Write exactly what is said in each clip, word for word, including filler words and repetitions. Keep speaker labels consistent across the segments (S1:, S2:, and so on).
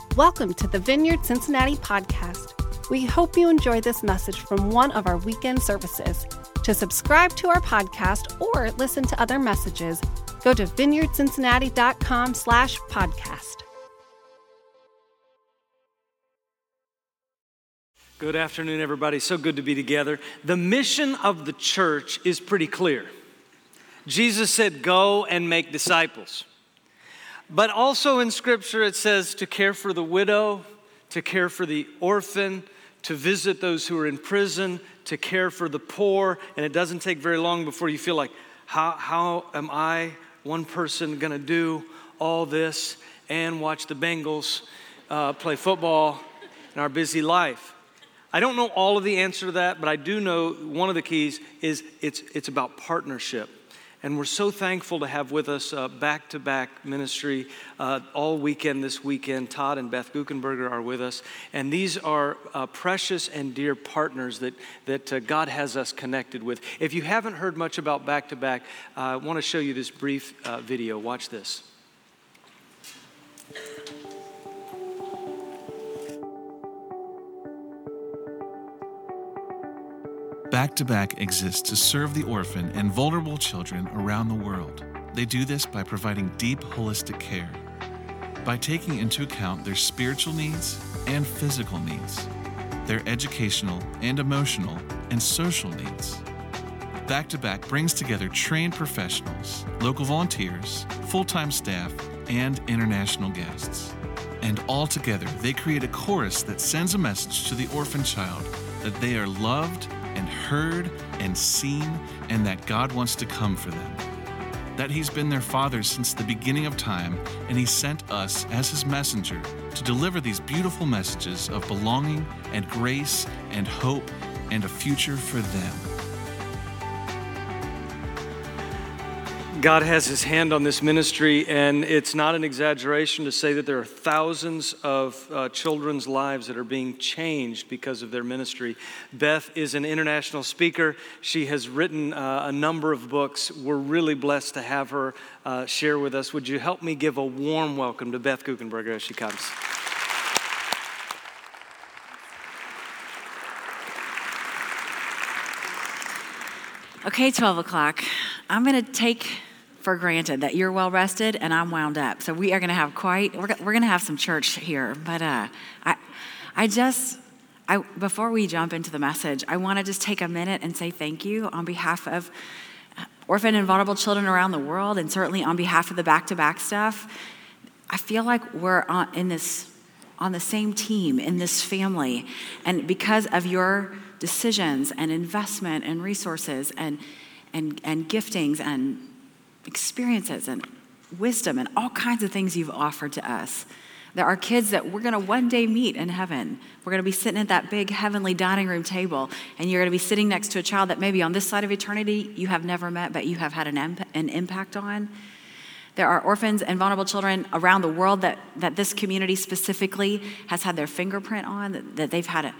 S1: Welcome to the Vineyard Cincinnati podcast. We hope you enjoy this message from one of our weekend services. To subscribe to our podcast or listen to other messages, go to vineyardcincinnati.com slash podcast.
S2: Good afternoon, everybody. So good to be together. The mission of the church is pretty clear. Jesus said, go and make disciples. But also in Scripture, it says to care for the widow, to care for the orphan, to visit those who are in prison, to care for the poor. And it doesn't take very long before you feel like, how, how am I, one person, going to do all this and watch the Bengals uh, play football in our busy life? I don't know all of the answer to that, but I do know one of the keys is it's it's about partnership. And we're so thankful to have with us uh, back-to-back ministry uh, all weekend this weekend. Todd and Beth Guckenberger are with us. And these are uh, precious and dear partners that, that uh, God has us connected with. If you haven't heard much about back-to-back, uh, I want to show you this brief uh, video. Watch this.
S3: Back-to-Back exists to serve the orphan and vulnerable children around the world. They do this by providing deep, holistic care, by taking into account their spiritual needs and physical needs, their educational and emotional and social needs. Back-to-Back brings together trained professionals, local volunteers, full-time staff, and international guests. And all together, they create a chorus that sends a message to the orphan child that they are loved and heard and seen, and that God wants to come for them. That He's been their Father since the beginning of time, and He sent us as His messenger to deliver these beautiful messages of belonging and grace and hope and a future for them.
S2: God has His hand on this ministry, and it's not an exaggeration to say that there are thousands of uh, children's lives that are being changed because of their ministry. Beth is an international speaker. She has written uh, a number of books. We're really blessed to have her uh, share with us. Would you help me give a warm welcome to Beth Guckenberger as she comes?
S4: Okay, twelve o'clock. I'm going to take for granted that you're well rested and I'm wound up. So we are going to have quite, we're, we're going to have some church here. But uh, I, I just, I before we jump into the message, I want to just take a minute and say thank you on behalf of orphan and vulnerable children around the world, and certainly on behalf of the back-to-back stuff. I feel like we're on, in this, on the same team, in this family. And because of your decisions and investment and resources and and and giftings and experiences and wisdom and all kinds of things you've offered to us. There are kids that we're going to one day meet in heaven. We're going to be sitting at that big heavenly dining room table, and you're going to be sitting next to a child that maybe on this side of eternity you have never met, but you have had an, imp- an impact on. There are orphans and vulnerable children around the world that, that this community specifically has had their fingerprint on, that, that they've had a,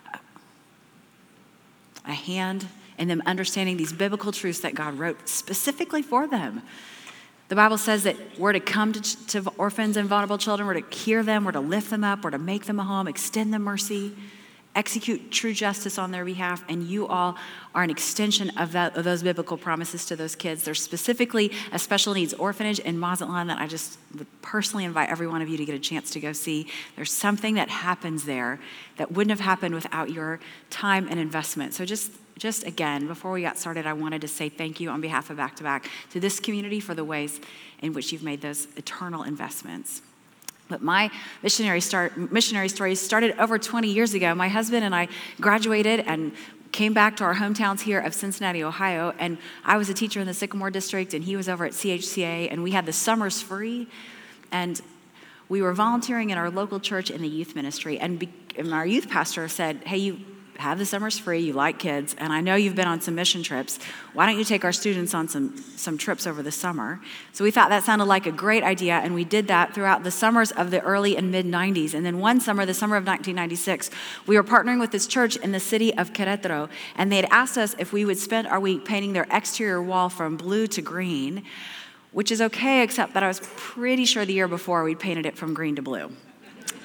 S4: a hand in them understanding these biblical truths that God wrote specifically for them. The Bible says that we're to come to, to orphans and vulnerable children, we're to hear them, we're to lift them up, we're to make them a home, extend them mercy, execute true justice on their behalf, and you all are an extension of, that, of those biblical promises to those kids. There's specifically a special needs orphanage in Mazatlan that I just would personally invite every one of you to get a chance to go see. There's something that happens there that wouldn't have happened without your time and investment. So just Just again, before we got started, I wanted to say thank you on behalf of Back-to-Back to this community for the ways in which you've made those eternal investments. But my missionary start missionary story started over twenty years ago. My husband and I graduated and came back to our hometowns here of Cincinnati, Ohio, and I was a teacher in the Sycamore District, and he was over at C H C A, and we had the summers free, and we were volunteering in our local church in the youth ministry, and, be, and our youth pastor said, hey, you have the summers free, you like kids, and I know you've been on some mission trips. Why don't you take our students on some, some trips over the summer? So we thought that sounded like a great idea, and we did that throughout the summers of the early and mid nineties. And then one summer, the summer of nineteen ninety-six, we were partnering with this church in the city of Querétaro, and they had asked us if we would spend our week painting their exterior wall from blue to green, which is okay, except that I was pretty sure the year before we'd painted it from green to blue.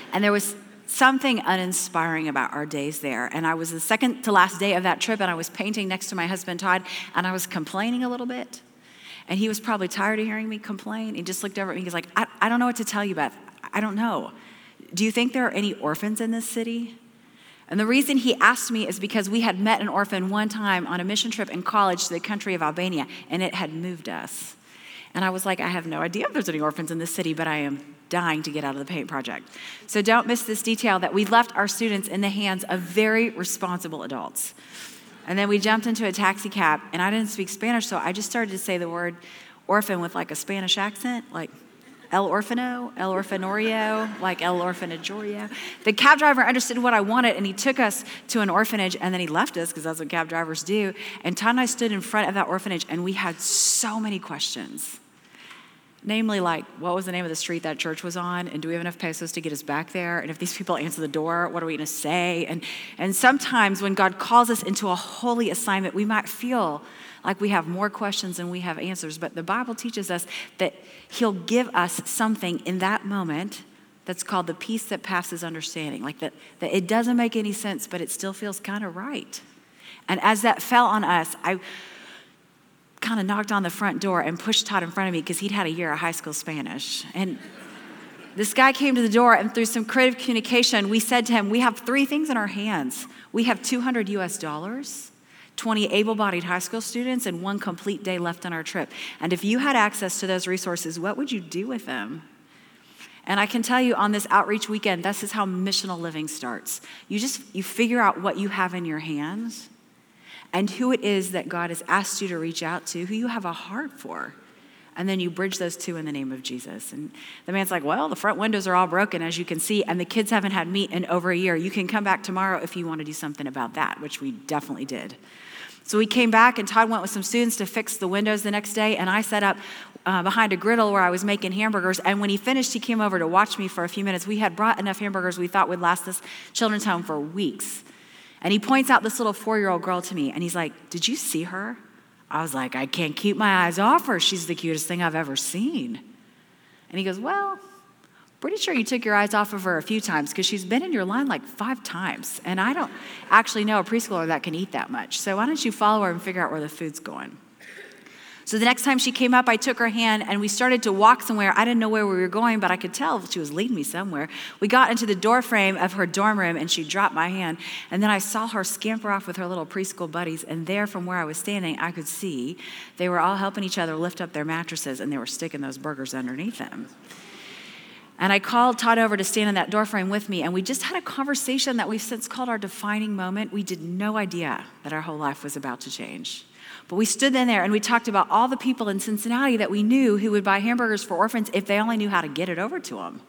S4: And there was something uninspiring about our days there. And I was the second to last day of that trip, and I was painting next to my husband, Todd, and I was complaining a little bit. And he was probably tired of hearing me complain. He just looked over at me. He's like, I, I don't know what to tell you, Beth. I don't know. Do you think there are any orphans in this city? And the reason he asked me is because we had met an orphan one time on a mission trip in college to the country of Albania, and it had moved us. And I was like, I have no idea if there's any orphans in this city, but I am dying to get out of the paint project. So don't miss this detail that we left our students in the hands of very responsible adults. And then we jumped into a taxi cab, and I didn't speak Spanish, so I just started to say the word orphan with like a Spanish accent, like El Orfano, El Orfanorio, like El Orfanajorio. The cab driver understood what I wanted, and he took us to an orphanage, and then he left us, because that's what cab drivers do. And Todd and I stood in front of that orphanage, and we had so many questions. Namely, like, what was the name of the street that church was on? And do we have enough pesos to get us back there? And if these people answer the door, what are we going to say? And, and sometimes when God calls us into a holy assignment, we might feel like we have more questions than we have answers. But the Bible teaches us that he'll give us something in that moment that's called the peace that passes understanding. Like that, that it doesn't make any sense, but it still feels kind of right. And as that fell on us, I kind of knocked on the front door and pushed Todd in front of me because he'd had a year of high school Spanish. And this guy came to the door, and through some creative communication, we said to him, we have three things in our hands. We have two hundred U S dollars, twenty able-bodied high school students, and one complete day left on our trip. And if you had access to those resources, what would you do with them? And I can tell you on this outreach weekend, this is how missional living starts. You just, you figure out what you have in your hands and who it is that God has asked you to reach out to, who you have a heart for. And then you bridge those two in the name of Jesus. And the man's like, well, the front windows are all broken, as you can see, and the kids haven't had meat in over a year. You can come back tomorrow if you want to do something about that, which we definitely did. So we came back, and Todd went with some students to fix the windows the next day, and I set up uh, behind a griddle where I was making hamburgers. And when he finished, he came over to watch me for a few minutes. We had brought enough hamburgers we thought would last this children's home for weeks. And he points out this little four-year-old girl to me, and he's like, did you see her? I was like, I can't keep my eyes off her. She's the cutest thing I've ever seen. And he goes, well, pretty sure you took your eyes off of her a few times because she's been in your line like five times. And I don't actually know a preschooler that can eat that much. So why don't you follow her and figure out where the food's going? So the next time she came up, I took her hand and we started to walk somewhere. I didn't know where we were going, but I could tell she was leading me somewhere. We got into the door frame of her dorm room and she dropped my hand. And then I saw her scamper off with her little preschool buddies. And there from where I was standing, I could see they were all helping each other lift up their mattresses, and they were sticking those burgers underneath them. And I called Todd over to stand in that doorframe with me, and we just had a conversation that we've since called our defining moment. We did no idea that our whole life was about to change. But we stood in there and we talked about all the people in Cincinnati that we knew who would buy hamburgers for orphans if they only knew how to get it over to them.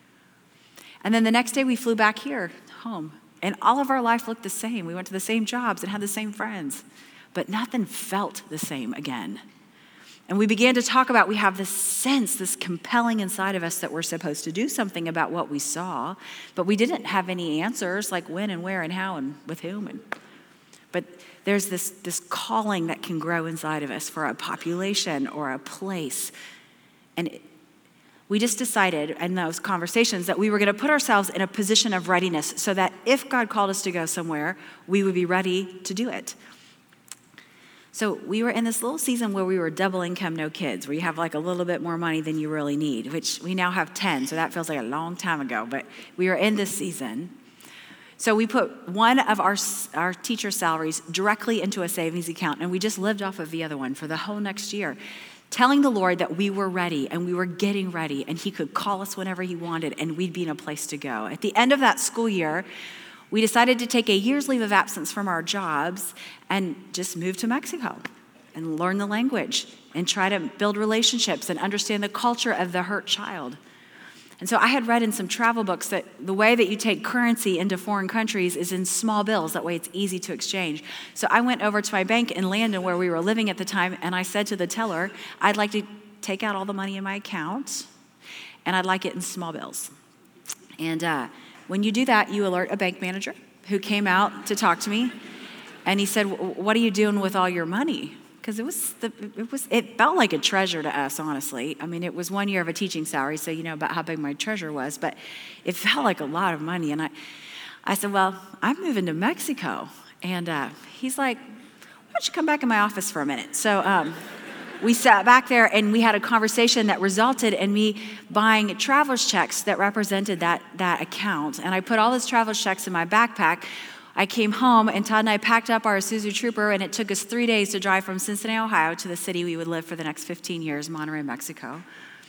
S4: And then the next day we flew back here, home, and all of our life looked the same. We went to the same jobs and had the same friends, but nothing felt the same again. And we began to talk about, we have this sense, this compelling inside of us that we're supposed to do something about what we saw, but we didn't have any answers, like when and where and how and with whom. And, but there's this, this calling that can grow inside of us for a population or a place. And it, we just decided in those conversations that we were going to put ourselves in a position of readiness so that if God called us to go somewhere, we would be ready to do it. So we were in this little season where we were double income, no kids, where you have like a little bit more money than you really need, which we now have ten, so that feels like a long time ago, but we were in this season. So we put one of our, our teacher salaries directly into a savings account, and we just lived off of the other one for the whole next year, telling the Lord that we were ready and we were getting ready, and he could call us whenever he wanted, and we'd be in a place to go. At the end of that school year, we decided to take a year's leave of absence from our jobs and just move to Mexico and learn the language and try to build relationships and understand the culture of the hurt child. And so I had read in some travel books that the way that you take currency into foreign countries is in small bills. That way it's easy to exchange. So I went over to my bank in Landon where we were living at the time, and I said to the teller, I'd like to take out all the money in my account, and I'd like it in small bills. And uh, when you do that, you alert a bank manager who came out to talk to me. And he said, what are you doing with all your money? because it was the, it was it felt like a treasure to us, honestly. I mean, it was one year of a teaching salary, so you know about how big my treasure was, but it felt like a lot of money. And I, I said, well, I'm moving to Mexico, and uh, he's like, why don't you come back in my office for a minute? So. Um, We sat back there and we had a conversation that resulted in me buying traveler's checks that represented that, that account. And I put all those traveler's checks in my backpack. I came home and Todd and I packed up our Isuzu Trooper, and it took us three days to drive from Cincinnati, Ohio to the city we would live for the next fifteen years, Monterrey, Mexico.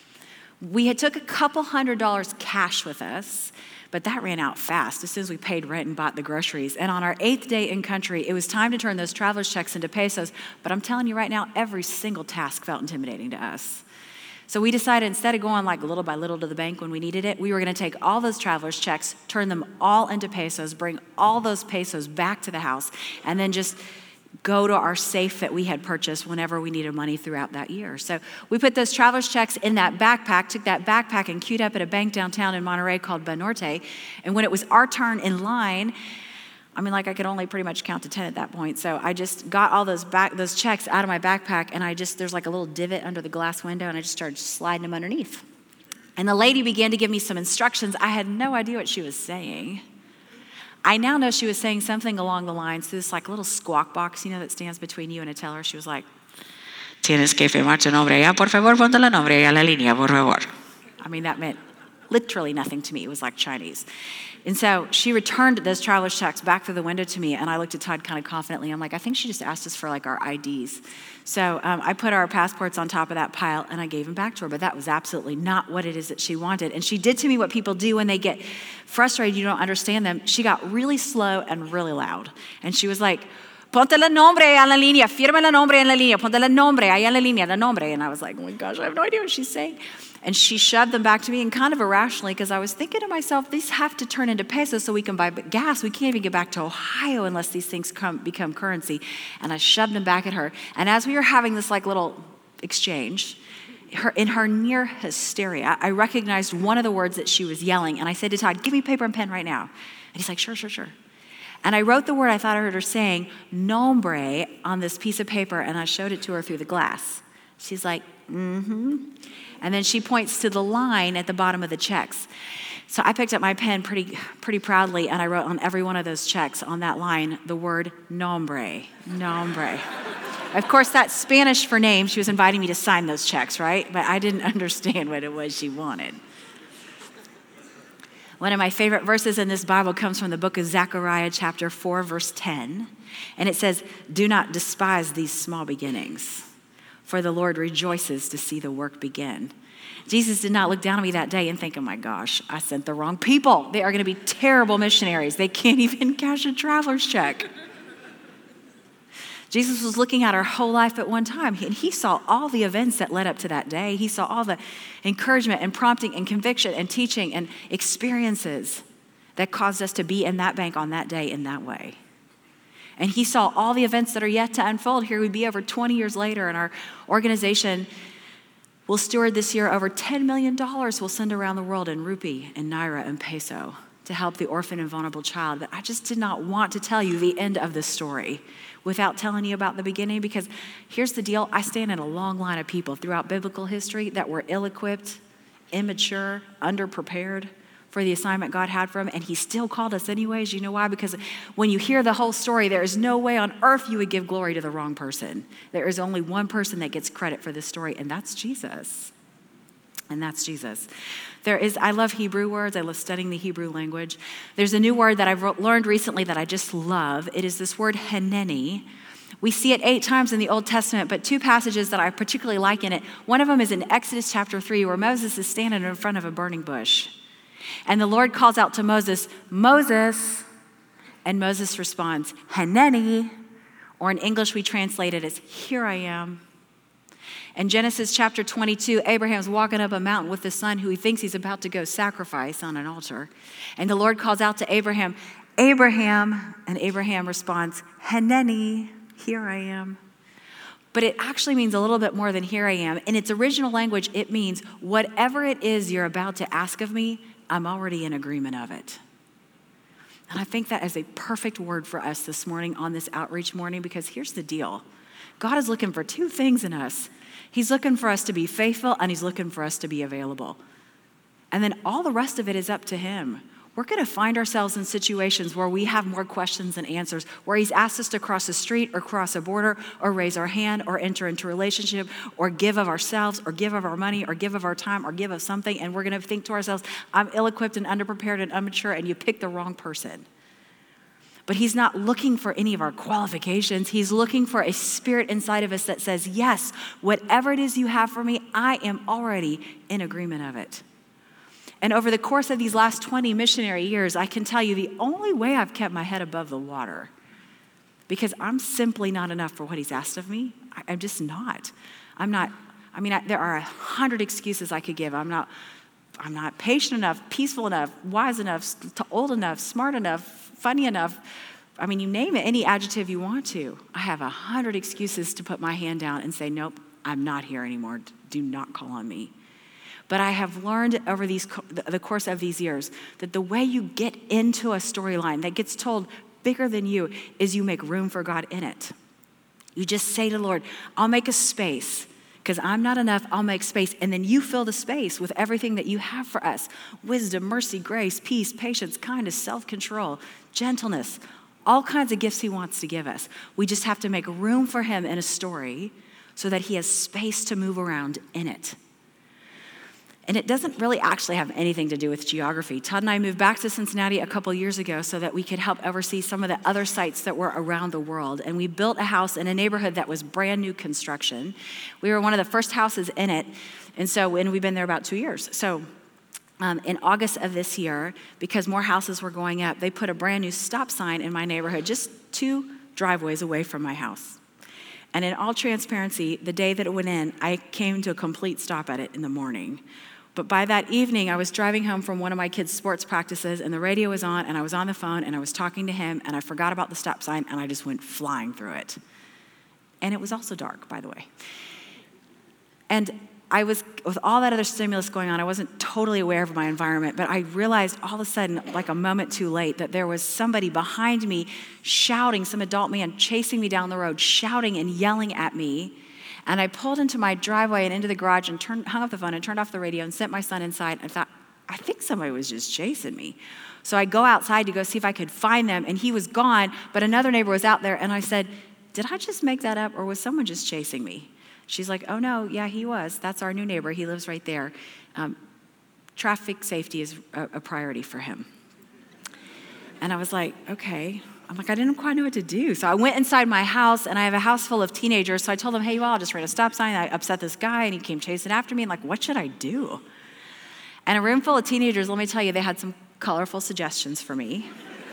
S4: We had took a couple hundred dollars cash with us, but that ran out fast as soon as we paid rent and bought the groceries. And on our eighth day in country, it was time to turn those traveler's checks into pesos. But I'm telling you right now, every single task felt intimidating to us. So we decided, instead of going like little by little to the bank when we needed it, we were going to take all those traveler's checks, turn them all into pesos, bring all those pesos back to the house, and then just go to our safe that we had purchased whenever we needed money throughout that year. So we put those traveler's checks in that backpack, took that backpack and queued up at a bank downtown in Monterrey called Banorte. And when it was our turn in line, I mean, like I could only pretty much count to ten at that point. So I just got all those back those checks out of my backpack, and I just, there's like a little divot under the glass window, and I just started sliding them underneath. And the lady began to give me some instructions. I had no idea what she was saying. I now know she was saying something along the lines through this like little squawk box, you know, that stands between you and a teller. She was like, "Tienes que firmar tu nombre allá, por favor, ponte el nombre allá la línea, por favor." I mean, that meant literally nothing to me. It was like Chinese. And so she returned those traveler's checks back through the window to me, and I looked at Todd kind of confidently. I'm like, I think she just asked us for like our I Ds. So um, I put our passports on top of that pile, and I gave them back to her, but that was absolutely not what it is that she wanted. And she did to me what people do when they get frustrated, you don't understand them. She got really slow and really loud. And she was like, "Ponte el nombre en la línea, firma el nombre en la línea, ponte el nombre allá en la línea, el nombre." And I was like, oh my gosh, I have no idea what she's saying. And she shoved them back to me, and kind of irrationally, because I was thinking to myself, these have to turn into pesos so we can buy gas. We can't even get back to Ohio unless these things come, become currency. And I shoved them back at her. And as we were having this like little exchange, her, in her near hysteria, I recognized one of the words that she was yelling. And I said to Todd, "Give me paper and pen right now." And he's like, "Sure, sure, sure." And I wrote the word I thought I heard her saying, nombre, on this piece of paper, and I showed it to her through the glass. She's like, mm-hmm. And then she points to the line at the bottom of the checks. So I picked up my pen pretty pretty proudly, and I wrote on every one of those checks on that line the word nombre, nombre. Of course, that's Spanish for name. She was inviting me to sign those checks, right? But I didn't understand what it was she wanted. One of my favorite verses in this Bible comes from the book of Zechariah, chapter four, verse ten. And it says, "Do not despise these small beginnings, for the Lord rejoices to see the work begin." Jesus did not look down on me that day and think, oh my gosh, I sent the wrong people. They are going to be terrible missionaries. They can't even cash a traveler's check. Jesus was looking at our whole life at one time, and he saw all the events that led up to that day. He saw all the encouragement and prompting and conviction and teaching and experiences that caused us to be in that bank on that day in that way. And he saw all the events that are yet to unfold. Here we be over twenty years later, and our organization will steward this year over ten million dollars we'll send around the world in rupee and naira and peso to help the orphan and vulnerable child. But I just did not want to tell you the end of the story without telling you about the beginning, because here's the deal. I stand in a long line of people throughout biblical history that were ill-equipped, immature, underprepared for the assignment God had for them, and he still called us anyways. You know why? Because when you hear the whole story, there is no way on earth you would give glory to the wrong person. There is only one person that gets credit for this story, and that's Jesus. And that's Jesus. There is, I love Hebrew words. I love studying the Hebrew language. There's a new word that I've learned recently that I just love. It is this word heneni. We see it eight times in the Old Testament, but two passages that I particularly like in it. One of them is in Exodus chapter three, where Moses is standing in front of a burning bush. And the Lord calls out to Moses, "Moses," and Moses responds, "Heneni," or in English we translate it as, "Here I am." In Genesis chapter twenty-two, Abraham's walking up a mountain with his son who he thinks he's about to go sacrifice on an altar. And the Lord calls out to Abraham, "Abraham," and Abraham responds, "Heneni," "Here I am." But it actually means a little bit more than "here I am." In its original language, it means whatever it is you're about to ask of me, I'm already in agreement of it. And I think that is a perfect word for us this morning on this outreach morning, because here's the deal. God is looking for two things in us. He's looking for us to be faithful, and he's looking for us to be available. And then all the rest of it is up to him. We're going to find ourselves in situations where we have more questions than answers, where he's asked us to cross a street or cross a border or raise our hand or enter into a relationship or give of ourselves or give of our money or give of our time or give of something. And we're going to think to ourselves, I'm ill-equipped and underprepared and immature, and you picked the wrong person. But he's not looking for any of our qualifications. He's looking for a spirit inside of us that says, yes, whatever it is you have for me, I am already in agreement of it. And over the course of these last twenty missionary years, I can tell you the only way I've kept my head above the water, because I'm simply not enough for what he's asked of me. I, I'm just not. I'm not, I mean, I, there are a hundred excuses I could give. I'm not, I'm not patient enough, peaceful enough, wise enough, old enough, smart enough, funny enough. I mean, you name it, any adjective you want to. I have a hundred excuses to put my hand down and say, nope, I'm not here anymore. Do not call on me. But I have learned over these the course of these years that the way you get into a storyline that gets told bigger than you is you make room for God in it. You just say to the Lord, I'll make a space because I'm not enough. I'll make space. And then you fill the space with everything that you have for us. Wisdom, mercy, grace, peace, patience, kindness, self-control, gentleness, all kinds of gifts he wants to give us. We just have to make room for him in a story so that he has space to move around in it. And it doesn't really actually have anything to do with geography. Todd and I moved back to Cincinnati a couple years ago so that we could help oversee some of the other sites that were around the world. And we built a house in a neighborhood that was brand new construction. We were one of the first houses in it. And so, and we've been there about two years. So um, in August of this year, because more houses were going up, they put a brand new stop sign in my neighborhood, just two driveways away from my house. And in all transparency, the day that it went in, I came to a complete stop at it in the morning. But by that evening, I was driving home from one of my kids' sports practices, and the radio was on, and I was on the phone, and I was talking to him, and I forgot about the stop sign, and I just went flying through it. And it was also dark, by the way. And I was, with all that other stimulus going on, I wasn't totally aware of my environment, but I realized all of a sudden, like a moment too late, that there was somebody behind me shouting, some adult man chasing me down the road, shouting and yelling at me. And I pulled into my driveway and into the garage and turned, hung up the phone and turned off the radio and sent my son inside. I thought, I think somebody was just chasing me. So I go outside to go see if I could find them, and he was gone, but another neighbor was out there, and I said, did I just make that up, or was someone just chasing me? She's like, oh no, yeah, he was. That's our new neighbor. He lives right there. Um, traffic safety is a, a priority for him. And I was like, okay. I'm like, I didn't quite know what to do. So I went inside my house, and I have a house full of teenagers. So I told them, hey, well, I'll just write a stop sign. I upset this guy, and he came chasing after me. And like, what should I do? And a room full of teenagers, let me tell you, they had some colorful suggestions for me.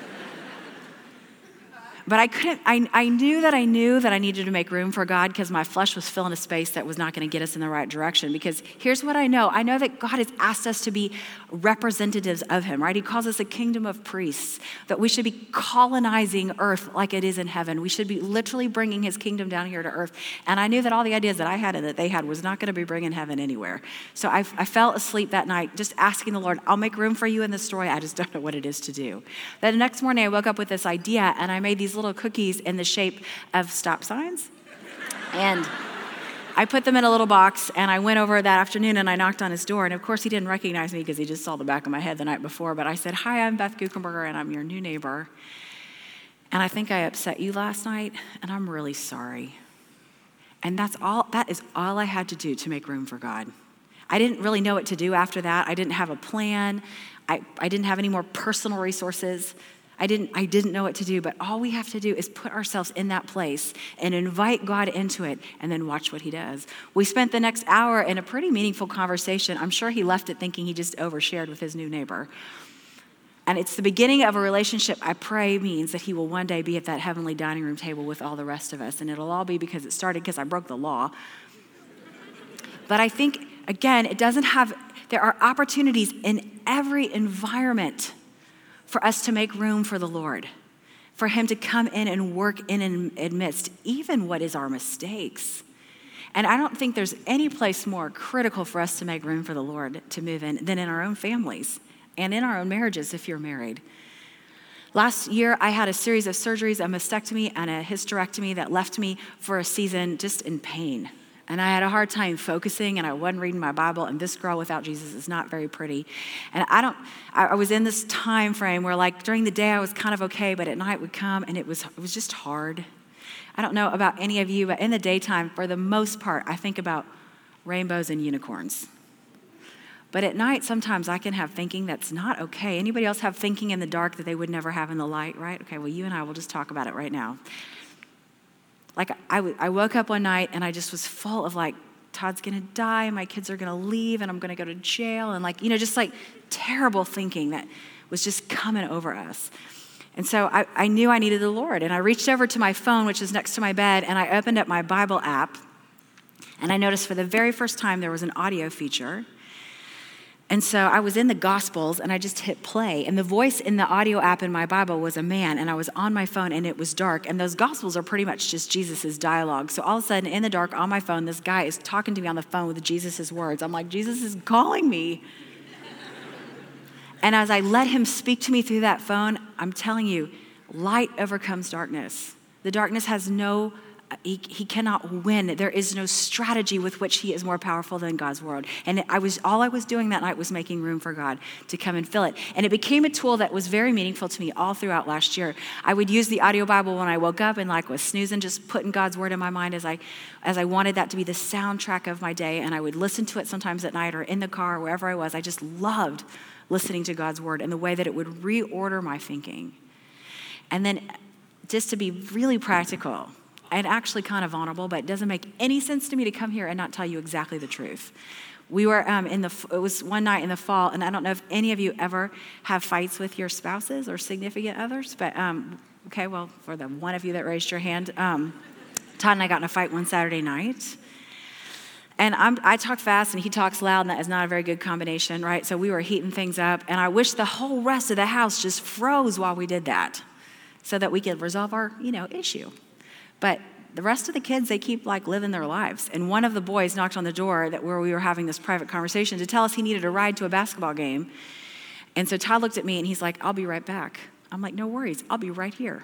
S4: But I couldn't, I, I knew that I knew that I needed to make room for God because my flesh was filling a space that was not going to get us in the right direction. Because here's what I know. I know that God has asked us to be representatives of him, right? He calls us a kingdom of priests, that we should be colonizing earth like it is in heaven. We should be literally bringing his kingdom down here to earth. And I knew that all the ideas that I had and that they had was not going to be bringing heaven anywhere. So I, I fell asleep that night just asking the Lord, I'll make room for you in this story. I just don't know what it is to do. Then the next morning I woke up with this idea, and I made these little cookies in the shape of stop signs. And I put them in a little box, and I went over that afternoon and I knocked on his door. And of course, he didn't recognize me because he just saw the back of my head the night before. But I said, hi, I'm Beth Guckenberger, and I'm your new neighbor. And I think I upset you last night, and I'm really sorry. And that's all, that is all I had to do to make room for God. I didn't really know what to do after that. I didn't have a plan. I, I didn't have any more personal resources. I didn't, I didn't know what to do, but all we have to do is put ourselves in that place and invite God into it and then watch what he does. We spent the next hour in a pretty meaningful conversation. I'm sure he left it thinking he just overshared with his new neighbor. And it's the beginning of a relationship I pray means that he will one day be at that heavenly dining room table with all the rest of us. And it'll all be because it started because I broke the law. But I think, again, it doesn't have, there are opportunities in every environment for us to make room for the Lord, for him to come in and work in and amidst even what is our mistakes. And I don't think there's any place more critical for us to make room for the Lord to move in than in our own families and in our own marriages if you're married. Last year, I had a series of surgeries, a mastectomy and a hysterectomy that left me for a season just in pain. And I had a hard time focusing, and I wasn't reading my Bible, and this girl without Jesus is not very pretty. And I don't, I, I was in this time frame where, like, during the day I was kind of okay, but at night would come, and it was it was just hard. I don't know about any of you, but in the daytime, for the most part, I think about rainbows and unicorns. But at night, sometimes I can have thinking that's not okay. Anybody else have thinking in the dark that they would never have in the light, right? Okay, well, you and I will just talk about it right now. Like, I, w- I woke up one night and I just was full of like, Todd's gonna die, and my kids are gonna leave, and I'm gonna go to jail, and like, you know, just like terrible thinking that was just coming over us. And so I, I knew I needed the Lord, and I reached over to my phone, which is next to my bed, and I opened up my Bible app, and I noticed for the very first time there was an audio feature. And so I was in the Gospels, and I just hit play. And the voice in the audio app in my Bible was a man, and I was on my phone, and it was dark. And those Gospels are pretty much just Jesus' dialogue. So all of a sudden, in the dark, on my phone, this guy is talking to me on the phone with Jesus' words. I'm like, Jesus is calling me. And as I let him speak to me through that phone, I'm telling you, light overcomes darkness. The darkness has no He, he cannot win. There is no strategy with which he is more powerful than God's word. And I was all I was doing that night was making room for God to come and fill it. And it became a tool that was very meaningful to me all throughout last year. I would use the audio Bible when I woke up and like was snoozing, just putting God's word in my mind as I as I wanted that to be the soundtrack of my day. And I would listen to it sometimes at night or in the car, or wherever I was. I just loved listening to God's word and the way that it would reorder my thinking. And then just to be really practical, and actually kind of vulnerable, but it doesn't make any sense to me to come here and not tell you exactly the truth. We were um, in the, it was one night in the fall, and I don't know if any of you ever have fights with your spouses or significant others, but um, okay, well, for the one of you that raised your hand, um, Todd and I got in a fight one Saturday night. And I'm, I talk fast and he talks loud, and that is not a very good combination, right? So we were heating things up, and I wish the whole rest of the house just froze while we did that so that we could resolve our, you know, issue. But the rest of the kids, they keep like living their lives. And one of the boys knocked on the door that where we were having this private conversation to tell us he needed a ride to a basketball game. And so Todd looked at me and he's like, I'll be right back. I'm like, no worries, I'll be right here.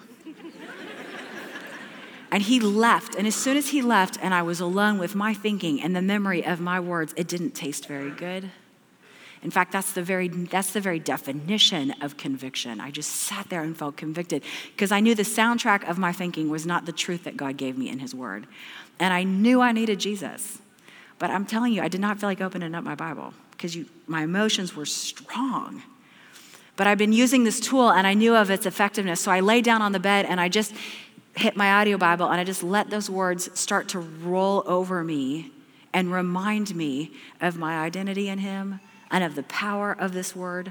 S4: And he left. And as soon as he left and I was alone with my thinking and the memory of my words, it didn't taste very good. In fact, that's the very that's the very definition of conviction. I just sat there and felt convicted because I knew the soundtrack of my thinking was not the truth that God gave me in his word. And I knew I needed Jesus. But I'm telling you, I did not feel like opening up my Bible because you, my emotions were strong. But I've been using this tool and I knew of its effectiveness. So I lay down on the bed and I just hit my audio Bible and I just let those words start to roll over me and remind me of my identity in him and of the power of this word.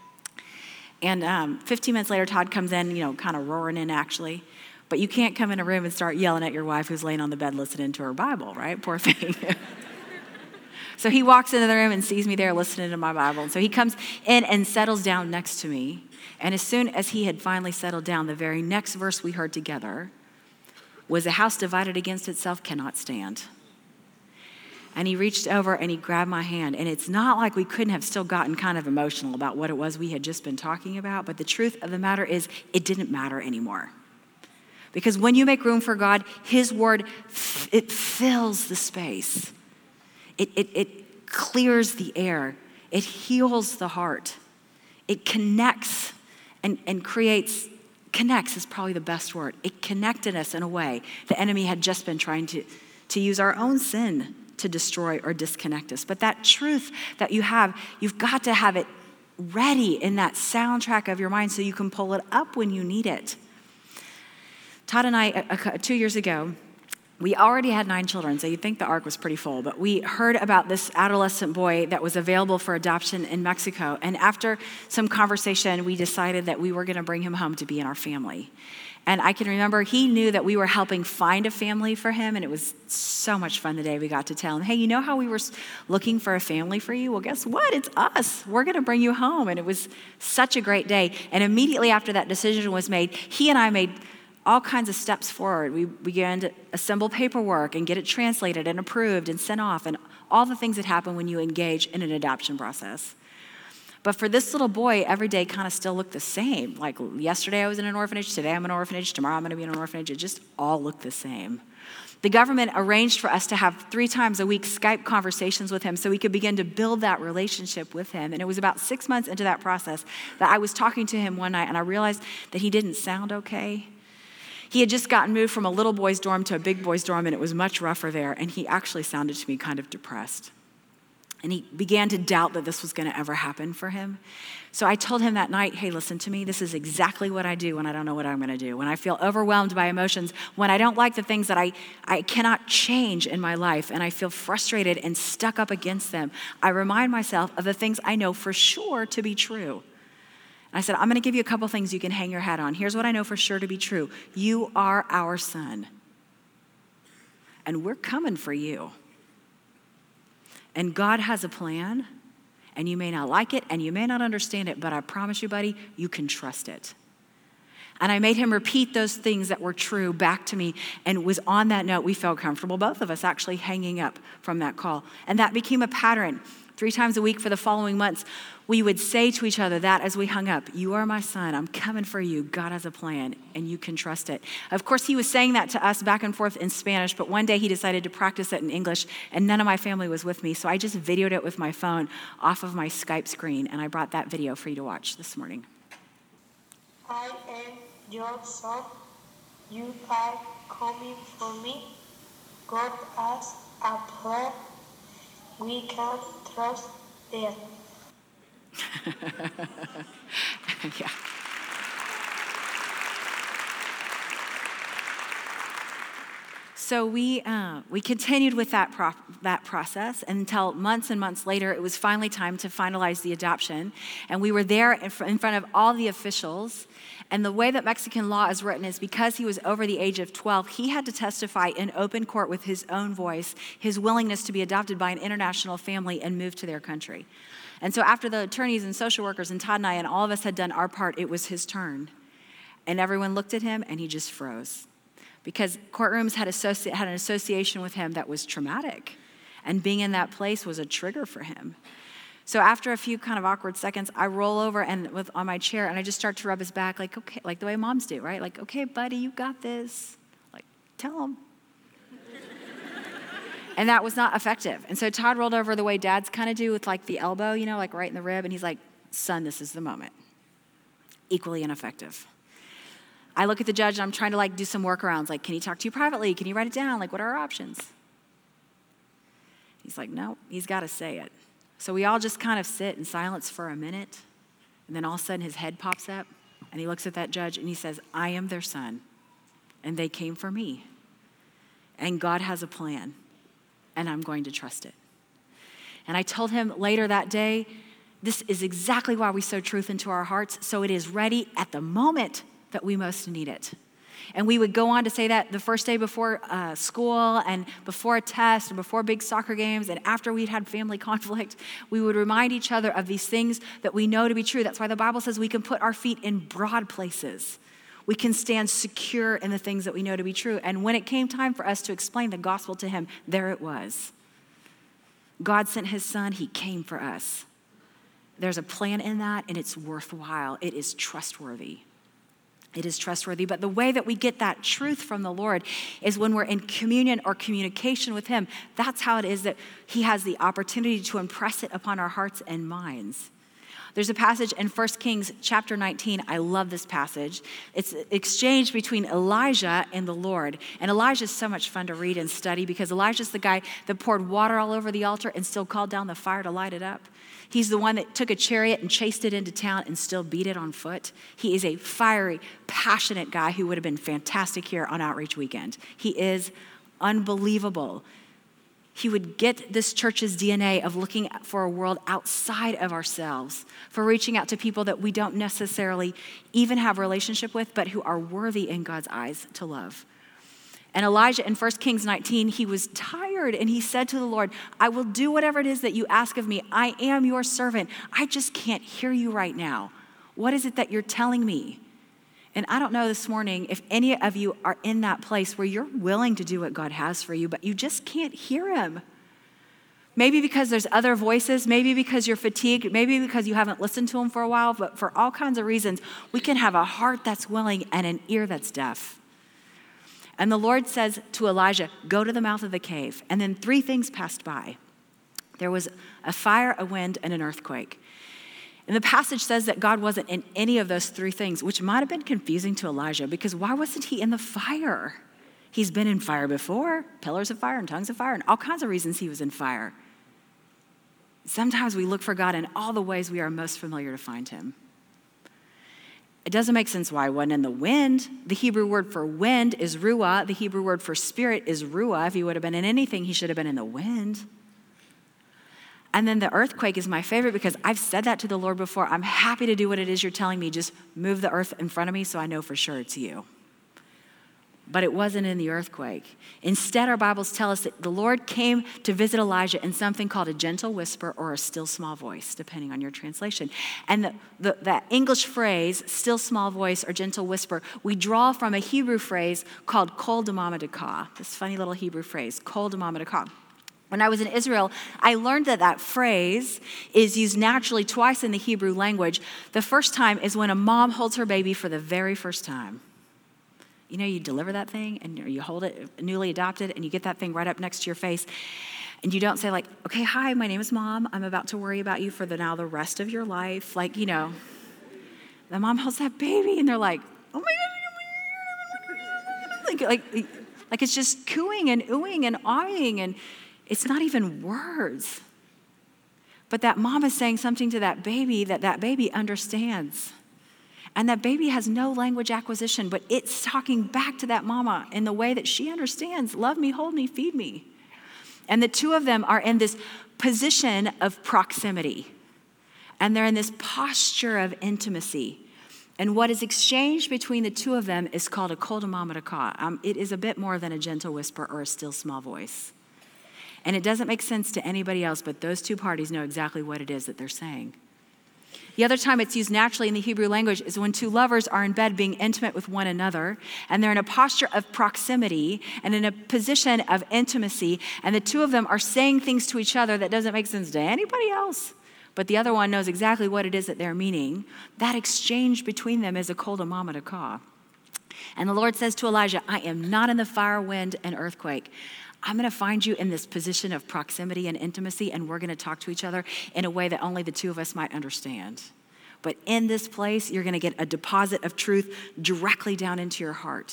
S4: And um, fifteen minutes later, Todd comes in, you know, kind of roaring in actually. But you can't come in a room and start yelling at your wife who's laying on the bed listening to her Bible, right? Poor thing. So he walks into the room and sees me there listening to my Bible. And so he comes in and settles down next to me. And as soon as he had finally settled down, the very next verse we heard together was, "A house divided against itself cannot stand." And he reached over and he grabbed my hand. And it's not like we couldn't have still gotten kind of emotional about what it was we had just been talking about. But the truth of the matter is, it didn't matter anymore. Because when you make room for God, his word, it fills the space. It, it, it clears the air. It heals the heart. It connects and, and creates, connects is probably the best word. It connected us in a way the enemy had just been trying to, to use our own sin to destroy or disconnect us. But that truth that you have, you've got to have it ready in that soundtrack of your mind so you can pull it up when you need it. Todd and I, uh, two years ago, we already had nine children, so you'd think the ark was pretty full, but we heard about this adolescent boy that was available for adoption in Mexico. And after some conversation, we decided that we were going to bring him home to be in our family. And I can remember he knew that we were helping find a family for him, and it was so much fun the day we got to tell him, hey, you know how we were looking for a family for you? Well, guess what? It's us. We're going to bring you home. And it was such a great day. And immediately after that decision was made, he and I made all kinds of steps forward. We began to assemble paperwork and get it translated and approved and sent off, and all the things that happen when you engage in an adoption process. But for this little boy, every day kind of still looked the same. Like yesterday I was in an orphanage, today I'm in an orphanage, tomorrow I'm going to be in an orphanage. It just all looked the same. The government arranged for us to have three times a week Skype conversations with him so we could begin to build that relationship with him. And it was about six months into that process that I was talking to him one night and I realized that he didn't sound okay. He had just gotten moved from a little boy's dorm to a big boy's dorm and it was much rougher there. And he actually sounded to me kind of depressed. And he began to doubt that this was going to ever happen for him. So I told him that night, hey, listen to me. This is exactly what I do when I don't know what I'm going to do. When I feel overwhelmed by emotions, when I don't like the things that I, I cannot change in my life, and I feel frustrated and stuck up against them, I remind myself of the things I know for sure to be true. And I said, I'm going to give you a couple things you can hang your hat on. Here's what I know for sure to be true. You are our son. And we're coming for you. And God has a plan, and you may not like it, and you may not understand it, but I promise you, buddy, you can trust it. And I made him repeat those things that were true back to me, and it was on that note we felt comfortable, both of us actually hanging up from that call. And that became a pattern. Three times a week for the following months, we would say to each other that as we hung up, you are my son, I'm coming for you, God has a plan, and you can trust it. Of course, he was saying that to us back and forth in Spanish, but one day he decided to practice it in English, and none of my family was with me, so I just videoed it with my phone off of my Skype screen, and I brought that video for you to watch this morning.
S5: I am your son, you are coming for me, God has a plan, we can trust it.
S4: Yeah. So we uh, we continued with that pro- that process until months and months later, it was finally time to finalize the adoption, and we were there in, fr- in front of all the officials. And the way that Mexican law is written is because he was over the age of twelve, he had to testify in open court with his own voice, his willingness to be adopted by an international family and move to their country. And so after the attorneys and social workers and Todd and I and all of us had done our part, it was his turn. And everyone looked at him and he just froze. Because courtrooms had, associ- had an association with him that was traumatic. And being in that place was a trigger for him. So after a few kind of awkward seconds, I roll over and with on my chair and I just start to rub his back like, okay, like the way moms do, right? Like, okay, buddy, you got this. Like, tell him. And that was not effective. And so Todd rolled over the way dads kind of do with like the elbow, you know, like right in the rib. And he's like, son, this is the moment. Equally ineffective. I look at the judge and I'm trying to like do some workarounds. Like, can he talk to you privately? Can you write it down? Like, what are our options? He's like, no, he's got to say it. So we all just kind of sit in silence for a minute. And then all of a sudden his head pops up and he looks at that judge and he says, I am their son. And they came for me. And God has a plan. And I'm going to trust it. And I told him later that day, this is exactly why we sow truth into our hearts, so it is ready at the moment that we most need it. And we would go on to say that the first day before uh, school and before a test and before big soccer games and after we'd had family conflict, we would remind each other of these things that we know to be true. That's why the Bible says we can put our feet in broad places. We can stand secure in the things that we know to be true. And when it came time for us to explain the gospel to him, there it was. God sent his son, he came for us. There's a plan in that, and it's worthwhile. It is trustworthy. It is trustworthy. But the way that we get that truth from the Lord is when we're in communion or communication with him. That's how it is that he has the opportunity to impress it upon our hearts and minds. There's a passage in First Kings chapter nineteen. I love this passage. It's an exchange between Elijah and the Lord. And Elijah is so much fun to read and study because Elijah's the guy that poured water all over the altar and still called down the fire to light it up. He's the one that took a chariot and chased it into town and still beat it on foot. He is a fiery, passionate guy who would have been fantastic here on Outreach Weekend. He is unbelievable. He would get this church's D N A of looking for a world outside of ourselves, for reaching out to people that we don't necessarily even have a relationship with, but who are worthy in God's eyes to love. And Elijah in First Kings nineteen, he was tired and he said to the Lord, I will do whatever it is that you ask of me. I am your servant. I just can't hear you right now. What is it that you're telling me? And I don't know this morning if any of you are in that place where you're willing to do what God has for you, but you just can't hear him. Maybe because there's other voices, maybe because you're fatigued, maybe because you haven't listened to them for a while, but for all kinds of reasons, we can have a heart that's willing and an ear that's deaf. And the Lord says to Elijah, go to the mouth of the cave. And then three things passed by. There was a fire, a wind, and an earthquake. And the passage says that God wasn't in any of those three things, which might have been confusing to Elijah, because why wasn't he in the fire? He's been in fire before, pillars of fire and tongues of fire, and all kinds of reasons he was in fire. Sometimes we look for God in all the ways we are most familiar to find him. It doesn't make sense why he wasn't in the wind. The Hebrew word for wind is ruah. The Hebrew word for spirit is ruah. If he would have been in anything, he should have been in the wind. And then the earthquake is my favorite because I've said that to the Lord before. I'm happy to do what it is you're telling me. Just move the earth in front of me so I know for sure it's you. But it wasn't in the earthquake. Instead, our Bibles tell us that the Lord came to visit Elijah in something called a gentle whisper or a still small voice, depending on your translation. And the, the, that English phrase, still small voice or gentle whisper, we draw from a Hebrew phrase called kol damama dekah, this funny little Hebrew phrase, kol damama dekah. When I was in Israel, I learned that that phrase is used naturally twice in the Hebrew language. The first time is when a mom holds her baby for the very first time. You know, you deliver that thing and you hold it, newly adopted, and you get that thing right up next to your face. And you don't say like, okay, hi, my name is Mom. I'm about to worry about you for the now the rest of your life. Like, you know, the mom holds that baby and they're like, oh my God. Like, like, like it's just cooing and oohing and awing, and it's not even words. But that mom is saying something to that baby that that baby understands. And that baby has no language acquisition, but it's talking back to that mama in the way that she understands. Love me, hold me, feed me. And the two of them are in this position of proximity. And they're in this posture of intimacy. And what is exchanged between the two of them is called a kol damama dekah. Um, it is a bit more than a gentle whisper or a still small voice. And it doesn't make sense to anybody else, but those two parties know exactly what it is that they're saying. The other time it's used naturally in the Hebrew language is when two lovers are in bed being intimate with one another, and they're in a posture of proximity and in a position of intimacy, and the two of them are saying things to each other that doesn't make sense to anybody else, but the other one knows exactly what it is that they're meaning. That exchange between them is a kol damama dekah. And the Lord says to Elijah, I am not in the fire, wind, and earthquake. I'm going to find you in this position of proximity and intimacy, and we're going to talk to each other in a way that only the two of us might understand. But in this place, you're going to get a deposit of truth directly down into your heart.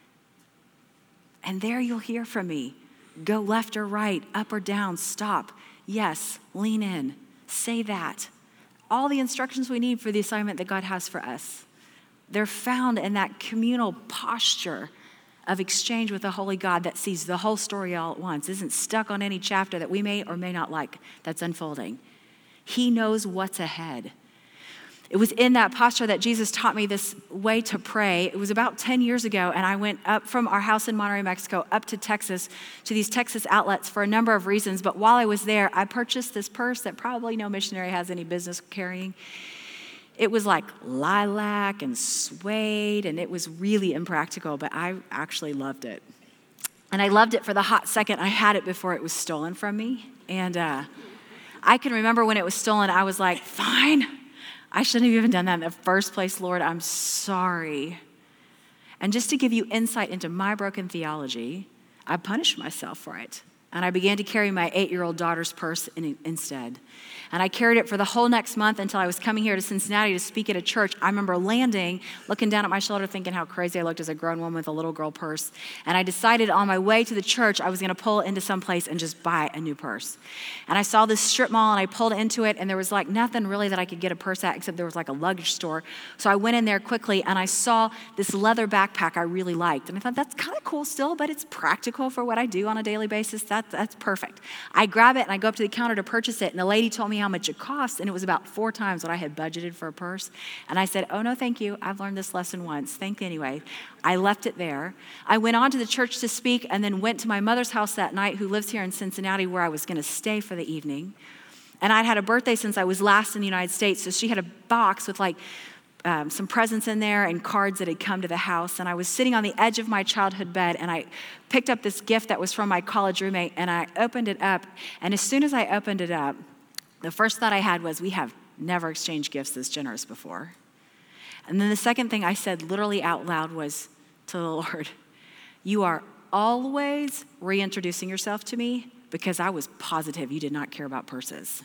S4: And there you'll hear from me. Go left or right, up or down, stop. Yes, lean in. Say that. All the instructions we need for the assignment that God has for us, they're found in that communal posture of exchange with the Holy God that sees the whole story all at once, isn't stuck on any chapter that we may or may not like that's unfolding. He knows what's ahead. It was in that posture that Jesus taught me this way to pray. It was about ten years ago, and I went up from our house in Monterrey, Mexico, up to Texas, to these Texas outlets for a number of reasons. But while I was there, I purchased this purse that probably no missionary has any business carrying. It was like lilac and suede, and it was really impractical, but I actually loved it. And I loved it for the hot second I had it before it was stolen from me. And uh, I can remember when it was stolen, I was like, fine. I shouldn't have even done that in the first place, Lord. I'm sorry. And just to give you insight into my broken theology, I punished myself for it. And I began to carry my eight-year-old daughter's purse in, instead. And I carried it for the whole next month until I was coming here to Cincinnati to speak at a church. I remember landing, looking down at my shoulder, thinking how crazy I looked as a grown woman with a little girl purse. And I decided on my way to the church, I was going to pull into some place and just buy a new purse. And I saw this strip mall, and I pulled into it, and there was like nothing really that I could get a purse at, except there was like a luggage store. So I went in there quickly, and I saw this leather backpack I really liked. And I thought, that's kind of cool still, but it's practical for what I do on a daily basis. That, that's perfect. I grab it, and I go up to the counter to purchase it, and the lady told me how much it cost, and it was about four times what I had budgeted for a purse. And I said, oh, no, thank you. I've learned this lesson once. Thank you anyway. I left it there. I went on to the church to speak and then went to my mother's house that night, who lives here in Cincinnati, where I was going to stay for the evening. And I'd had a birthday since I was last in the United States, so she had a box with like um, some presents in there and cards that had come to the house. And I was sitting on the edge of my childhood bed, and I picked up this gift that was from my college roommate, and I opened it up. And as soon as I opened it up, the first thought I had was, we have never exchanged gifts this generous before. And then the second thing I said literally out loud was to the Lord, you are always reintroducing yourself to me, because I was positive you did not care about purses.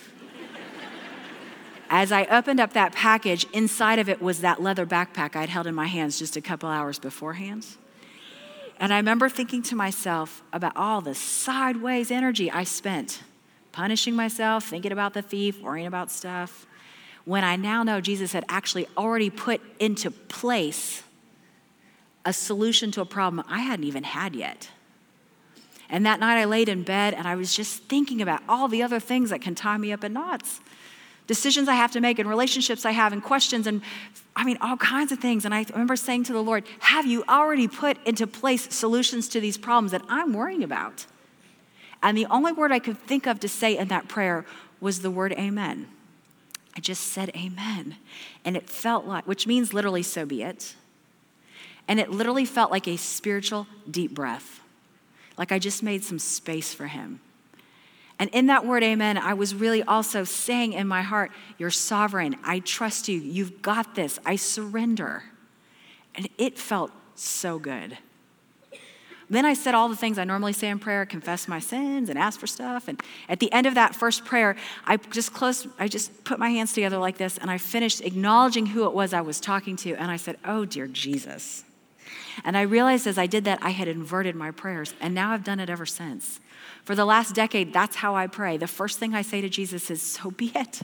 S4: As I opened up that package, inside of it was that leather backpack I'd held in my hands just a couple hours beforehand. And I remember thinking to myself about all the sideways energy I spent punishing myself, thinking about the thief, worrying about stuff, when I now know Jesus had actually already put into place a solution to a problem I hadn't even had yet. And that night I laid in bed and I was just thinking about all the other things that can tie me up in knots. Decisions I have to make and relationships I have and questions and, I mean, all kinds of things. And I remember saying to the Lord, have you already put into place solutions to these problems that I'm worrying about? And the only word I could think of to say in that prayer was the word amen. I just said amen. And it felt like, which means literally so be it. And it literally felt like a spiritual deep breath. Like I just made some space for him. And in that word, amen, I was really also saying in my heart, you're sovereign. I trust you. You've got this. I surrender. And it felt so good. Then I said all the things I normally say in prayer, confess my sins and ask for stuff. And at the end of that first prayer, I just closed, I just put my hands together like this, and I finished acknowledging who it was I was talking to. And I said, oh, dear Jesus. And I realized as I did that, I had inverted my prayers. And now I've done it ever since. For the last decade, that's how I pray. The first thing I say to Jesus is, so be it.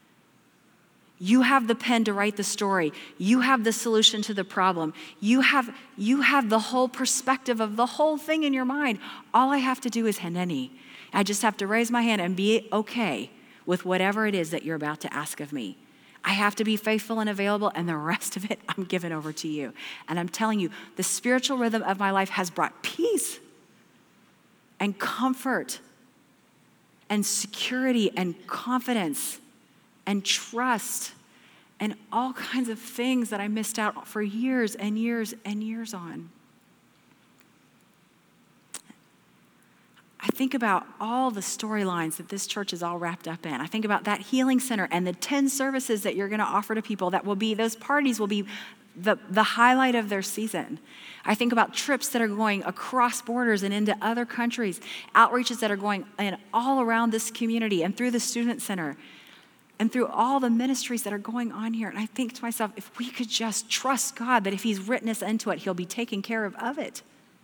S4: You have the pen to write the story. You have the solution to the problem. You have, you have the whole perspective of the whole thing in your mind. All I have to do is Haneni. I just have to raise my hand and be okay with whatever it is that you're about to ask of me. I have to be faithful and available, and the rest of it, I'm giving over to you. And I'm telling you, the spiritual rhythm of my life has brought peace and comfort and security and confidence and trust and all kinds of things that I missed out for years and years and years on. I think about all the storylines that this church is all wrapped up in. I think about that healing center and the ten services that you're going to offer to people that will be, those parties will be the, the highlight of their season. I think about trips that are going across borders and into other countries, outreaches that are going in all around this community and through the student center and through all the ministries that are going on here. And I think to myself, if we could just trust God that if he's written us into it, he'll be taking care of, of it.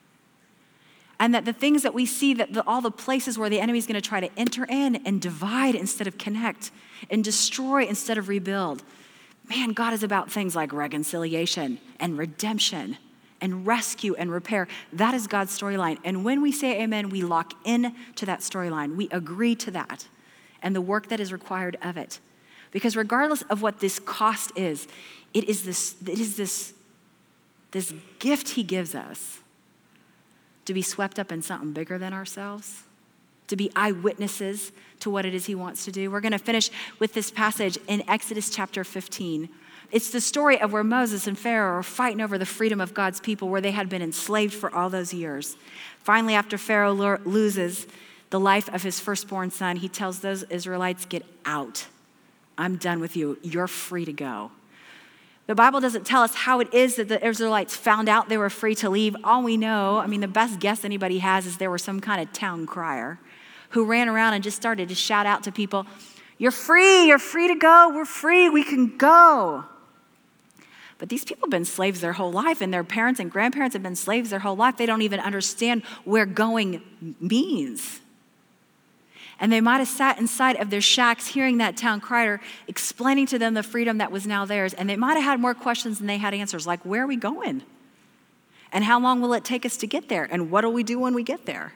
S4: And that the things that we see, that the, all the places where the enemy's going to try to enter in and divide instead of connect and destroy instead of rebuild. Man, God is about things like reconciliation and redemption and rescue and repair. That is God's storyline. And when we say amen, we lock in to that storyline. We agree to that and the work that is required of it. Because regardless of what this cost is, it is this, it is this, this gift he gives us to be swept up in something bigger than ourselves, to be eyewitnesses to what it is he wants to do. We're going to finish with this passage in Exodus chapter fifteen. It's the story of where Moses and Pharaoh are fighting over the freedom of God's people, where they had been enslaved for all those years. Finally, after Pharaoh lo- loses the life of his firstborn son, he tells those Israelites, get out. I'm done with you. You're free to go. The Bible doesn't tell us how it is that the Israelites found out they were free to leave. All we know, I mean, the best guess anybody has is there was some kind of town crier who ran around and just started to shout out to people, you're free, you're free to go, we're free, we can go. But these people have been slaves their whole life, and their parents and grandparents have been slaves their whole life. They don't even understand where going means. And they might have sat inside of their shacks hearing that town crier explaining to them the freedom that was now theirs. And they might have had more questions than they had answers, like, where are we going? And how long will it take us to get there? And what do we do when we get there?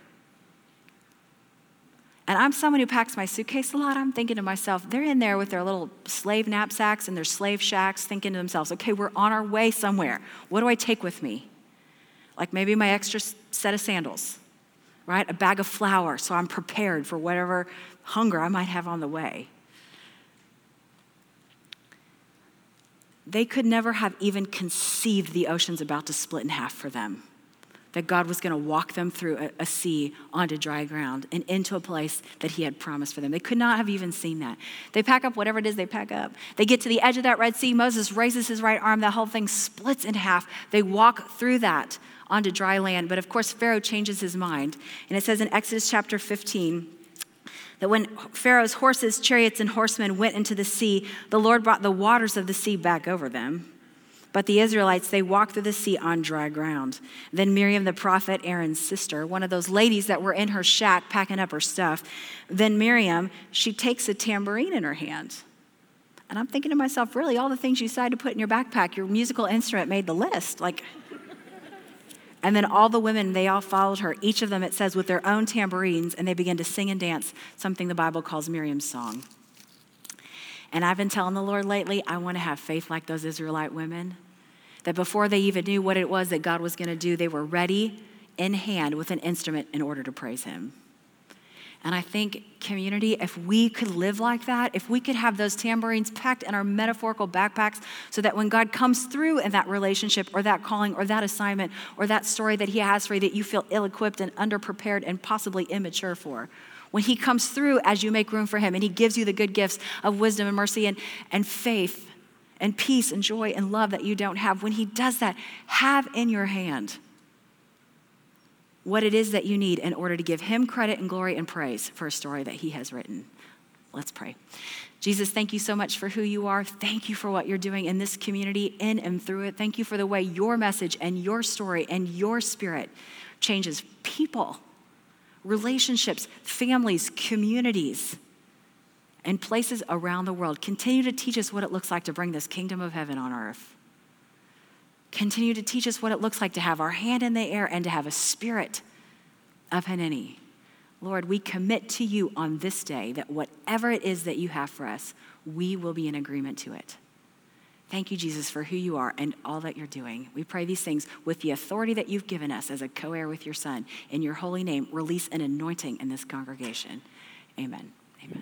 S4: And I'm someone who packs my suitcase a lot. I'm thinking to myself, they're in there with their little slave knapsacks and their slave shacks thinking to themselves, okay, we're on our way somewhere. What do I take with me? Like maybe my extra set of sandals. Right? A bag of flour, so I'm prepared for whatever hunger I might have on the way. they could never have even conceived the ocean's about to split in half for them. That God was going to walk them through a, a sea onto dry ground and into a place that he had promised for them. They could not have even seen that. They pack up whatever it is they pack up. They get to the edge of that Red Sea. Moses raises his right arm. That whole thing splits in half. They walk through that onto dry land. But of course, Pharaoh changes his mind. And it says in Exodus chapter fifteen, that when Pharaoh's horses, chariots, and horsemen went into the sea, the Lord brought the waters of the sea back over them. But the Israelites, they walked through the sea on dry ground. Then Miriam the prophet, Aaron's sister, one of those ladies that were in her shack packing up her stuff, then Miriam, she takes a tambourine in her hand. And I'm thinking to myself, really, all the things you decided to put in your backpack, your musical instrument made the list. Like, and then all the women, they all followed her, each of them, it says, with their own tambourines, and they began to sing and dance, something the Bible calls Miriam's song. And I've been telling the Lord lately, I want to have faith like those Israelite women, that before they even knew what it was that God was going to do, they were ready in hand with an instrument in order to praise him. And I think, community, if we could live like that, if we could have those tambourines packed in our metaphorical backpacks so that when God comes through in that relationship or that calling or that assignment or that story that he has for you that you feel ill-equipped and underprepared and possibly immature for, when he comes through as you make room for him and he gives you the good gifts of wisdom and mercy and, and faith and peace and joy and love that you don't have, when he does that, have in your hand what it is that you need in order to give him credit and glory and praise for a story that he has written. Let's pray. Jesus, thank you so much for who you are. Thank you for what you're doing in this community, in and through it. Thank you for the way your message and your story and your spirit changes people, relationships, families, communities, and places around the world. Continue to teach us what it looks like to bring this kingdom of heaven on earth. Continue to teach us what it looks like to have our hand in the air and to have a spirit of Hanani. Lord, we commit to you on this day that whatever it is that you have for us, we will be in agreement to it. Thank you, Jesus, for who you are and all that you're doing. We pray these things with the authority that you've given us as a co-heir with your son. In your holy name, release an anointing in this congregation. Amen. Amen.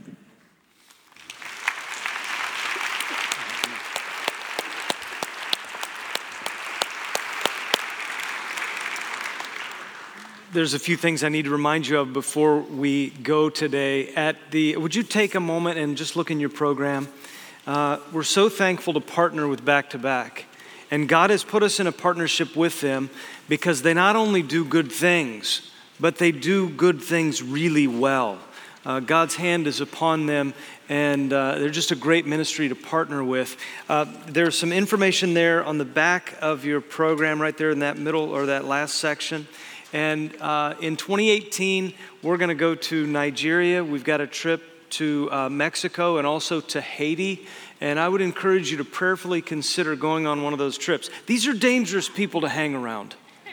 S2: There's a few things I need to remind you of before we go today. At the, would you take a moment and just look in your program? Uh, we're so thankful to partner with Back to Back. And God has put us in a partnership with them because they not only do good things, but they do good things really well. Uh, God's hand is upon them, and uh, they're just a great ministry to partner with. Uh, there's some information there on the back of your program right there in that middle or that last section. And uh, in twenty eighteen, we're going to go to Nigeria. We've got a trip to uh, Mexico and also to Haiti. And I would encourage you to prayerfully consider going on one of those trips. These are dangerous people to hang around.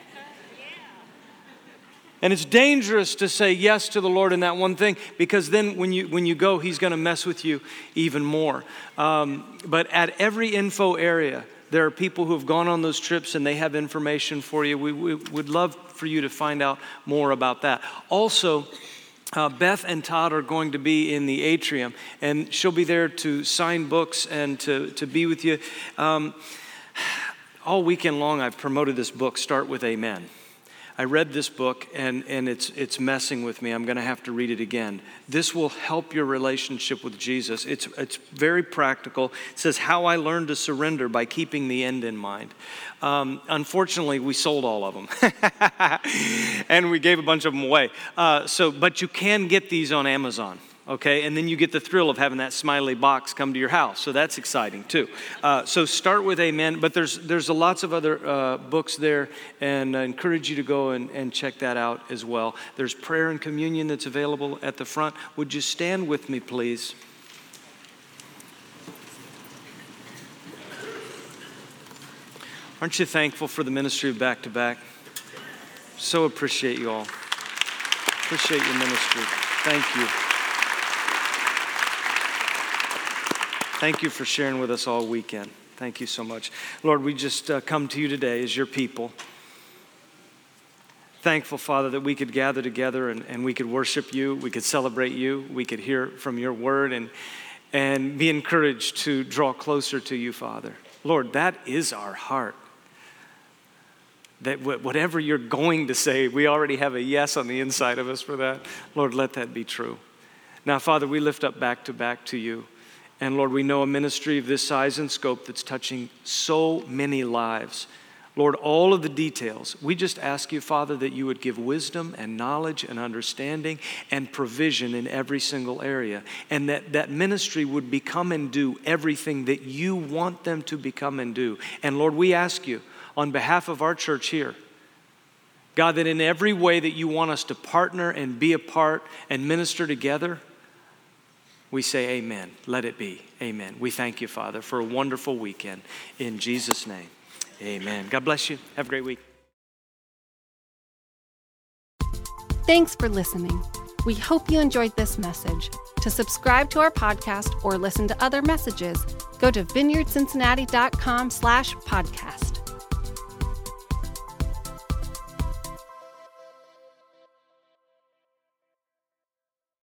S2: And it's dangerous to say yes to the Lord in that one thing, because then when you when you go, he's going to mess with you even more. Um, but at every info area, there are people who have gone on those trips and they have information for you. We, we would love for you to find out more about that. Also, uh, Beth and Todd are going to be in the atrium, and she'll be there to sign books and to, to be with you. Um, all weekend long, I've promoted this book, Start With Amen. I read this book, and, and it's it's messing with me. I'm going to have to read it again. This will help your relationship with Jesus. It's it's very practical. It says, how I learned to surrender by keeping the end in mind. Um, unfortunately, we sold all of them. And we gave a bunch of them away. Uh, so, but you can get these on Amazon. Okay, and then you get the thrill of having that smiley box come to your house. So that's exciting too. Uh, so Start With Amen. But there's there's a lots of other uh, books there, and I encourage you to go and, and check that out as well. There's prayer and communion that's available at the front. Would you stand with me, please? Aren't you thankful for the ministry of Back to Back? So appreciate you all. Appreciate your ministry. Thank you. Thank you for sharing with us all weekend. Thank you so much. Lord, we just uh, come to you today as your people. Thankful, Father, that we could gather together and, and we could worship you. We could celebrate you. We could hear from your word. And, and be encouraged to draw closer to you, Father. Lord, that is our heart. That whatever you're going to say, we already have a yes on the inside of us for that. Lord, let that be true. Now, Father, we lift up back to back to you. And Lord, we know a ministry of this size and scope that's touching so many lives. Lord, all of the details, we just ask you, Father, that you would give wisdom and knowledge and understanding and provision in every single area. And that that ministry would become and do everything that you want them to become and do. And Lord, we ask you, on behalf of our church here, God, that in every way that you want us to partner and be a part and minister together, we say amen. Let it be. Amen. We thank you, Father, for a wonderful weekend. In Jesus' name, amen. God bless you. Have a great week.
S1: Thanks for listening. We hope you enjoyed this message. To subscribe to our podcast or listen to other messages, go to vineyard cincinnati dot com slash podcast.